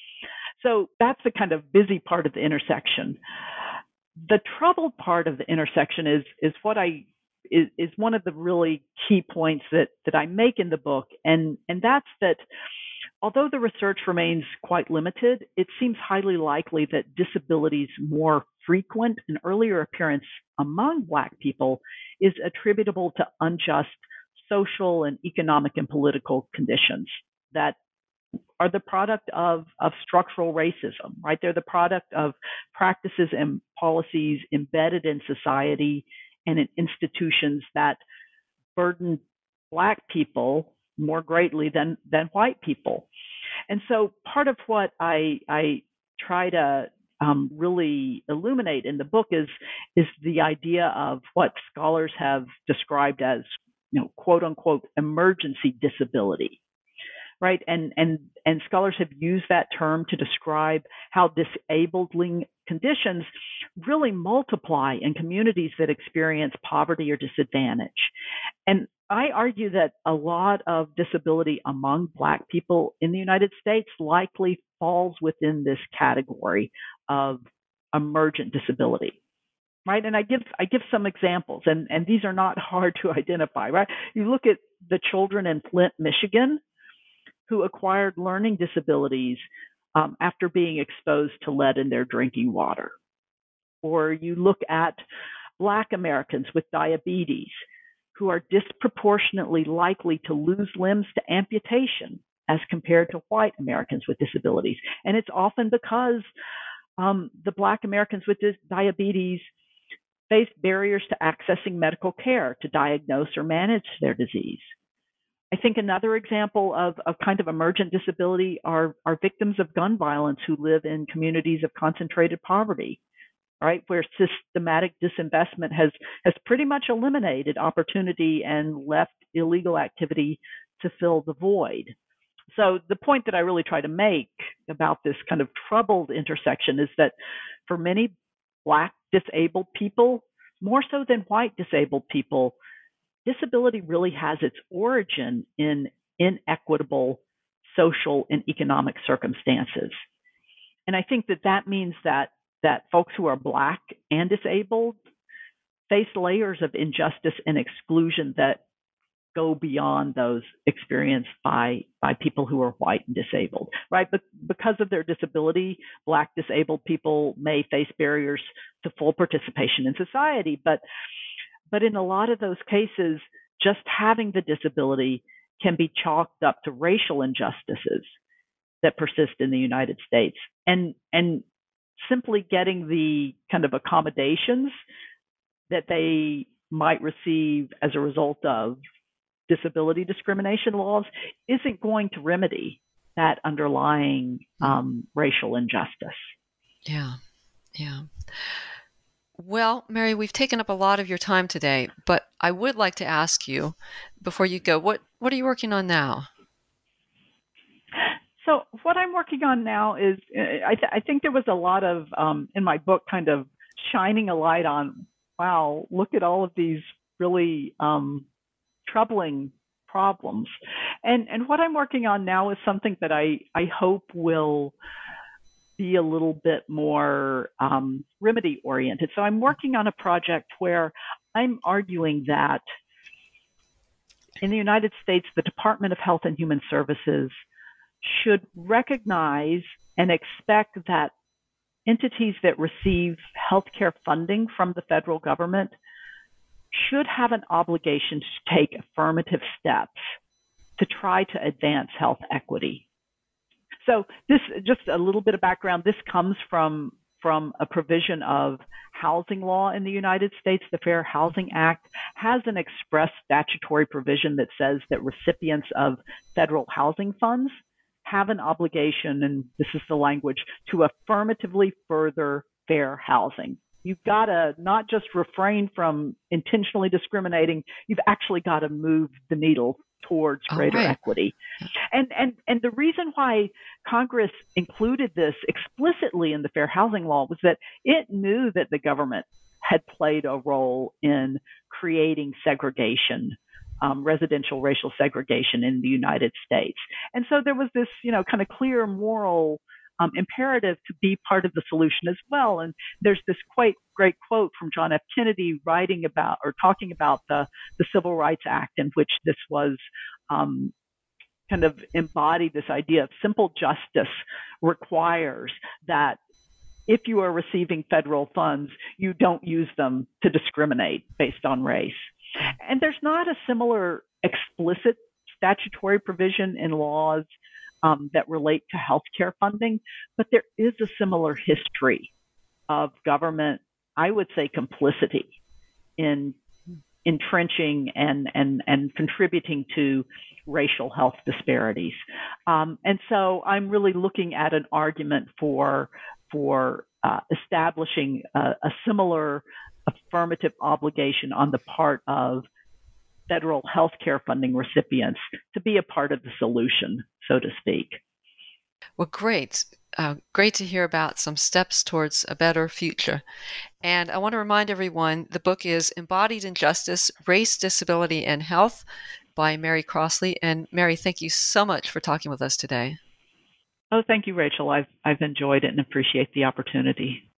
So that's the kind of busy part of the intersection. The troubled part of the intersection is is what I is, is one of the really key points that that I make in the book, and and that's that although the research remains quite limited, it seems highly likely that disability's more frequent and earlier appearance among Black people is attributable to unjust social and economic and political conditions that are the product of, of structural racism, right? They're the product of practices and policies embedded in society and in institutions that burden Black people more greatly than, than white people. And so part of what I, I try to um, really illuminate in the book is, is the idea of what scholars have described as, you know, quote unquote, emergency disability, right? And, and, and scholars have used that term to describe how disabling conditions really multiply in communities that experience poverty or disadvantage. And I argue that a lot of disability among Black people in the United States likely falls within this category of emergent disability, right? And I give I give some examples, and, and these are not hard to identify, right? You look at the children in Flint, Michigan, who acquired learning disabilities um, after being exposed to lead in their drinking water. Or you look at Black Americans with diabetes who are disproportionately likely to lose limbs to amputation as compared to white Americans with disabilities. And it's often because um, the Black Americans with dis- diabetes face barriers to accessing medical care to diagnose or manage their disease. I think another example of, of kind of emergent disability are, are victims of gun violence who live in communities of concentrated poverty, right, where systematic disinvestment has, has pretty much eliminated opportunity and left illegal activity to fill the void. So the point that I really try to make about this kind of troubled intersection is that for many Black disabled people, more so than white disabled people, disability really has its origin in inequitable social and economic circumstances. And I think that that means that that folks who are Black and disabled face layers of injustice and exclusion that go beyond those experienced by, by people who are white and disabled, right? But because of their disability, Black disabled people may face barriers to full participation in society. But, but in a lot of those cases, just having the disability can be chalked up to racial injustices that persist in the United States. And, and simply getting the kind of accommodations that they might receive as a result of disability discrimination laws isn't going to remedy that underlying um, racial injustice. Yeah, yeah. Well, Mary, we've taken up a lot of your time today, but I would like to ask you, before you go, what, what are you working on now? So what I'm working on now is, I, th- I think there was a lot of, um, in my book, kind of shining a light on, wow, look at all of these really um, troubling problems. And and what I'm working on now is something that I, I hope will be a little bit more um, remedy oriented. So I'm working on a project where I'm arguing that in the United States, the Department of Health and Human Services should recognize and expect that entities that receive healthcare funding from the federal government should have an obligation to take affirmative steps to try to advance health equity. So this, just a little bit of background, this comes from, from a provision of housing law in the United States. The Fair Housing Act has an express statutory provision that says that recipients of federal housing funds have an obligation, and this is the language, to affirmatively further fair housing. You've got to not just refrain from intentionally discriminating, you've actually got to move the needle towards greater right. equity. And, and, and the reason why Congress included this explicitly in the Fair Housing Law was that it knew that the government had played a role in creating segregation, um, residential racial segregation in the United States. And so there was this, you know, kind of clear moral Um, imperative to be part of the solution as well. And there's this quite great quote from John F. Kennedy writing about or talking about the, the Civil Rights Act, in which this was um, kind of embodied this idea of simple justice requires that if you are receiving federal funds, you don't use them to discriminate based on race. And there's not a similar explicit statutory provision in laws Um, that relate to healthcare funding, but there is a similar history of government, I would say, complicity in entrenching and and and contributing to racial health disparities. Um, and so I'm really looking at an argument for for uh, establishing a, a similar affirmative obligation on the part of federal healthcare funding recipients to be a part of the solution, so to speak. Well, great. Uh, great to hear about some steps towards a better future. And I want to remind everyone, the book is Embodied Injustice, Race, Disability, and Health by Mary Crossley. And Mary, thank you so much for talking with us today. Oh, thank you, Rachel. I've I've enjoyed it and appreciate the opportunity.